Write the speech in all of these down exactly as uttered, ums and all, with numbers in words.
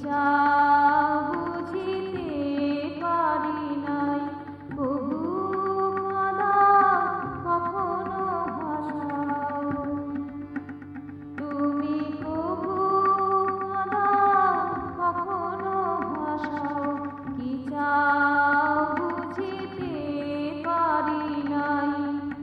চাও বুঝিতে পারি নাই, কবু কাঁদাও কখনো হাসাও। তুমি কবু কাঁদাও কখনো হাসাও, কি চাও বুঝিতে পারি নাই।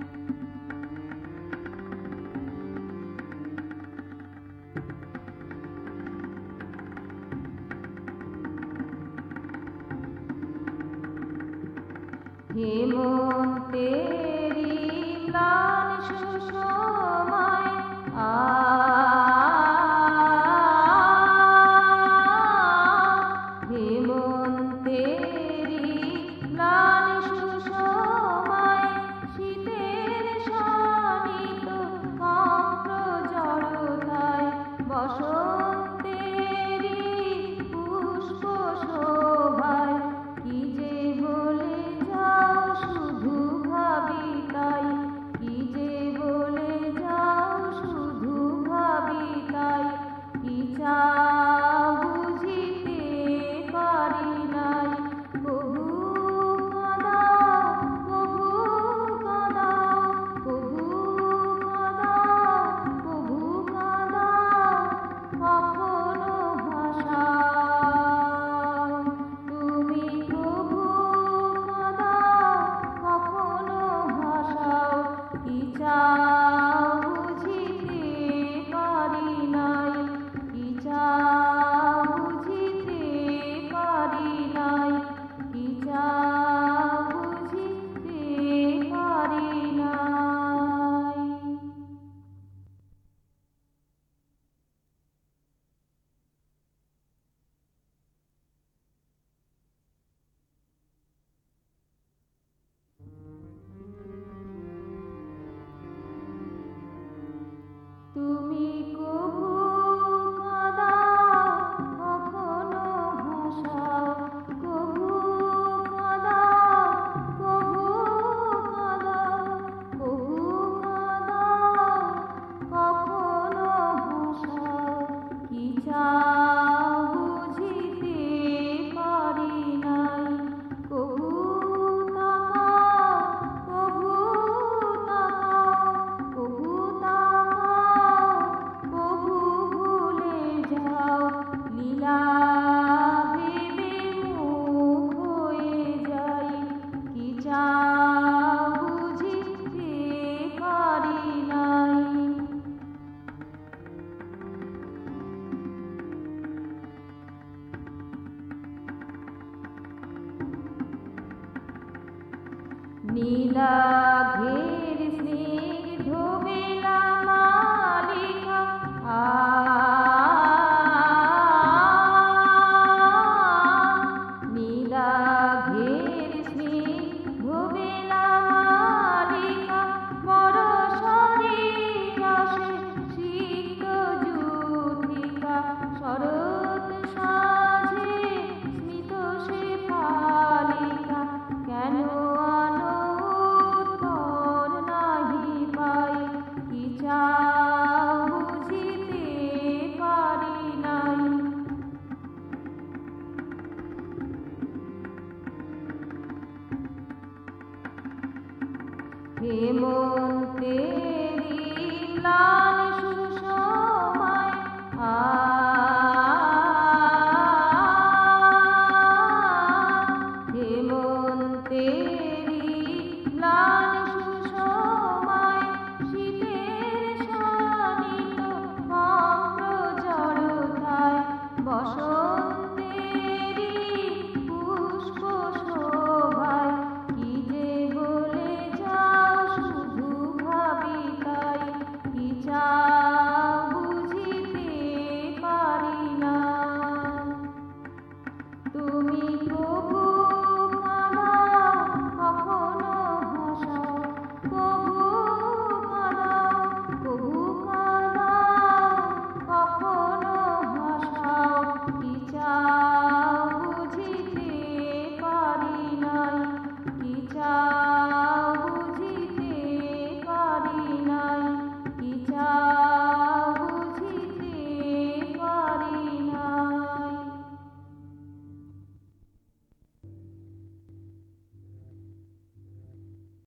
হেমন্তেরি ম্লান সুষমায় আ হেমন্তেরি ম্লান সুষমায় শীতের শানিত কম্প জড়তায় বসন্তেরি পুষ্প শোভায় কি যে বলে যাও শুধু ভাবি তাই, কি যে বলে যাও শুধু ভাবি তাই, কি চাও বুঝিতে পারি নাই, কবু কাঁদাও কবু কাঁদাও কবু কাঁদাও কবু কাঁদাও কখনো হাসাও। তুমি কবু কাঁদাও কখনো হাসাও, কি চাও বুঝিতে পারি নাই, কি চাও বুঝিতে পারি নাই, কি চাও বুঝিতে পারি নাই। তুমি কবু কাঁদাও কখনো হাসাও, কবু কাঁদাও কবু কাঁদাও কবু কাঁদাও কখনো হাসাও, কি চাও বুঝিতে পারি নাই, কবু তাকাও কবু তাকাও কবু তাকাও কবু ভুলে যাও, লীলা ভেবে মুখ হয়ে যাই, কি চাও বুঝিতে পারি নাই। নীলাভের স্নিগ্ধ বেলা মালিকা আ নীলাভের স্নিগ্ধ বেলা মালিকা পরশরে রসে সিক্ত যুথিকা, শরৎ সাঁঝে স্মিত সে ফালিকা, কেন আনো উত্তর নাহি পাই, কি চাও বুঝিতে পারি নাই। হেমন্তেরি ম্লান সুষমায় আ হেমন্তেরি ম্লান সুষমায় শীতের শানিত কম্প জড়তায় বসন্তেরি